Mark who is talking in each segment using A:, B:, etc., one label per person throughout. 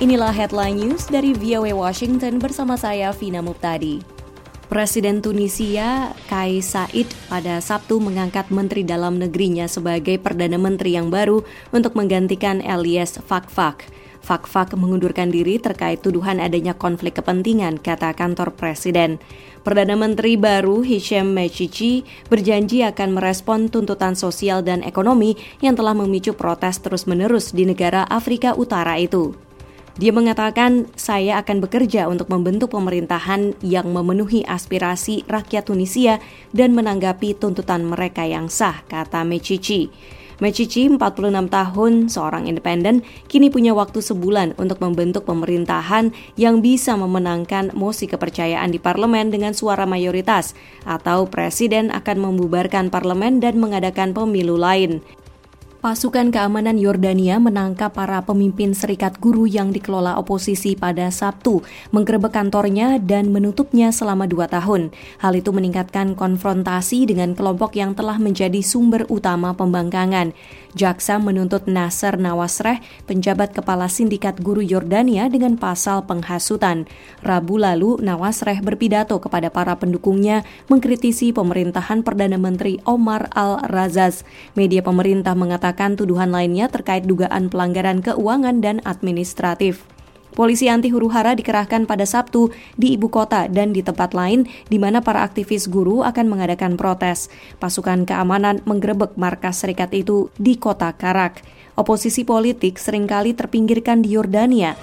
A: Inilah headline news dari VOA Washington bersama saya, Vina Muptadi. Presiden Tunisia, Kais Saied, pada Sabtu mengangkat Menteri Dalam Negerinya sebagai Perdana Menteri yang baru untuk menggantikan Elias Fakhfakh. Fakhfakh mengundurkan diri terkait tuduhan adanya konflik kepentingan, kata kantor Presiden. Perdana Menteri baru Hichem Mechichi berjanji akan merespon tuntutan sosial dan ekonomi yang telah memicu protes terus-menerus di negara Afrika Utara itu. Dia mengatakan, saya akan bekerja untuk membentuk pemerintahan yang memenuhi aspirasi rakyat Tunisia dan menanggapi tuntutan mereka yang sah, kata Mechichi. Mechichi, 46 tahun, seorang independen, kini punya waktu sebulan untuk membentuk pemerintahan yang bisa memenangkan mosi kepercayaan di parlemen dengan suara mayoritas, atau presiden akan membubarkan parlemen dan mengadakan pemilu lain. Pasukan keamanan Yordania menangkap para pemimpin serikat guru yang dikelola oposisi pada Sabtu, menggerebek kantornya dan menutupnya selama 2 tahun. Hal itu meningkatkan konfrontasi dengan kelompok yang telah menjadi sumber utama pembangkangan. Jaksa menuntut Nasser Nawasreh, penjabat kepala sindikat guru Yordania, dengan pasal penghasutan. Rabu lalu, Nawasreh berpidato kepada para pendukungnya mengkritisi pemerintahan Perdana Menteri Omar Al-Razaz. Media pemerintah mengatakan tuduhan lainnya terkait dugaan pelanggaran keuangan dan administratif. Polisi anti huru-hara dikerahkan pada Sabtu di ibu kota dan di tempat lain di mana para aktivis guru akan mengadakan protes. Pasukan keamanan menggerebek markas serikat itu di kota Karak. Oposisi politik seringkali terpinggirkan di Yordania.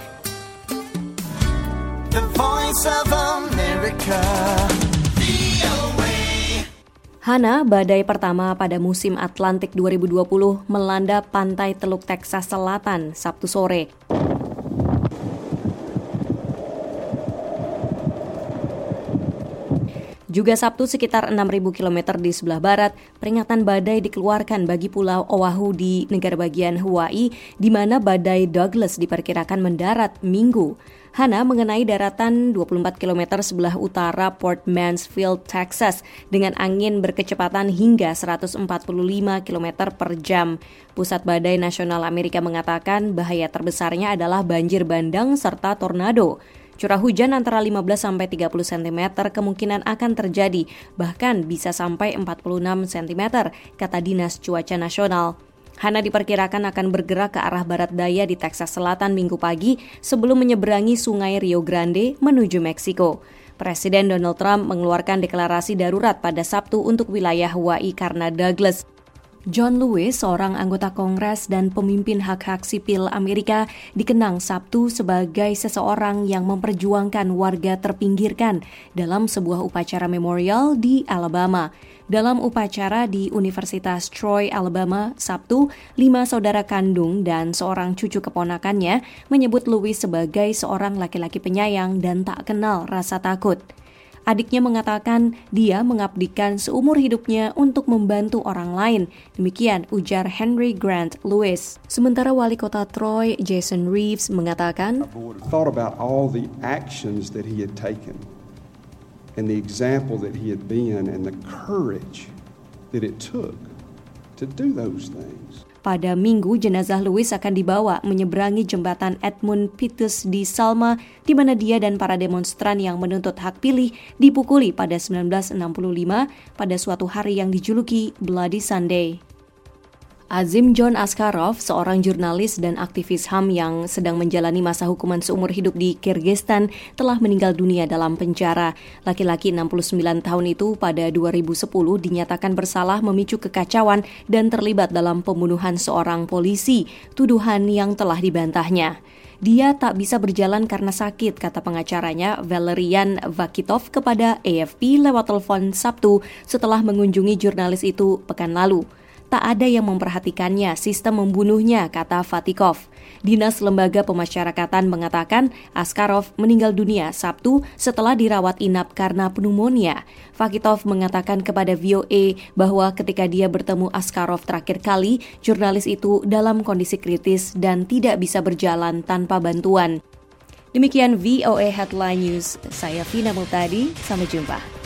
A: The Voice of America. Hana, badai pertama pada musim Atlantik 2020, melanda pantai Teluk Texas Selatan Sabtu sore. Juga Sabtu sekitar 6.000 km di sebelah barat, peringatan badai dikeluarkan bagi Pulau Oahu di negara bagian Hawaii, di mana badai Douglas diperkirakan mendarat Minggu. Hana mengenai daratan 24 km sebelah utara Port Mansfield, Texas, dengan angin berkecepatan hingga 145 km per jam. Pusat Badai Nasional Amerika mengatakan bahaya terbesarnya adalah banjir bandang serta tornado. Curah hujan antara 15-30 cm kemungkinan akan terjadi, bahkan bisa sampai 46 cm, kata Dinas Cuaca Nasional. Hana diperkirakan akan bergerak ke arah barat daya di Texas Selatan Minggu pagi sebelum menyeberangi sungai Rio Grande menuju Meksiko. Presiden Donald Trump mengeluarkan deklarasi darurat pada Sabtu untuk wilayah Hawaii karena Douglas. John Lewis, seorang anggota Kongres dan pemimpin hak-hak sipil Amerika, dikenang Sabtu sebagai seseorang yang memperjuangkan warga terpinggirkan dalam sebuah upacara memorial di Alabama. Dalam upacara di Universitas Troy, Alabama, Sabtu, 5 saudara kandung dan seorang cucu keponakannya menyebut Lewis sebagai seorang laki-laki penyayang dan tak kenal rasa takut. Adiknya mengatakan dia mengabdikan seumur hidupnya untuk membantu orang lain. Demikian ujar Henry Grant Lewis. Sementara wali kota Troy, Jason Reeves, mengatakan,
B: thought about all the actions that he had taken and the example that he had been and the courage that it took to do those things.
A: Pada Minggu, jenazah Lewis akan dibawa menyeberangi jembatan Edmund Pettus di Selma, di mana dia dan para demonstran yang menuntut hak pilih dipukuli pada 1965 pada suatu hari yang dijuluki Bloody Sunday. Azim John Askarov, seorang jurnalis dan aktivis HAM yang sedang menjalani masa hukuman seumur hidup di Kyrgyzstan, telah meninggal dunia dalam penjara. Laki-laki 69 tahun itu pada 2010 dinyatakan bersalah memicu kekacauan dan terlibat dalam pembunuhan seorang polisi, tuduhan yang telah dibantahnya. Dia tak bisa berjalan karena sakit, kata pengacaranya Valerian Vakitov kepada AFP lewat telepon Sabtu setelah mengunjungi jurnalis itu pekan lalu. Tak ada yang memperhatikannya, sistem membunuhnya, kata Vatikov. Dinas Lembaga Pemasyarakatan mengatakan Askarov meninggal dunia Sabtu setelah dirawat inap karena pneumonia. Vakitov mengatakan kepada VOA bahwa ketika dia bertemu Askarov terakhir kali, jurnalis itu dalam kondisi kritis dan tidak bisa berjalan tanpa bantuan. Demikian VOA Headline News. Saya Vina Muptadi, sampai jumpa.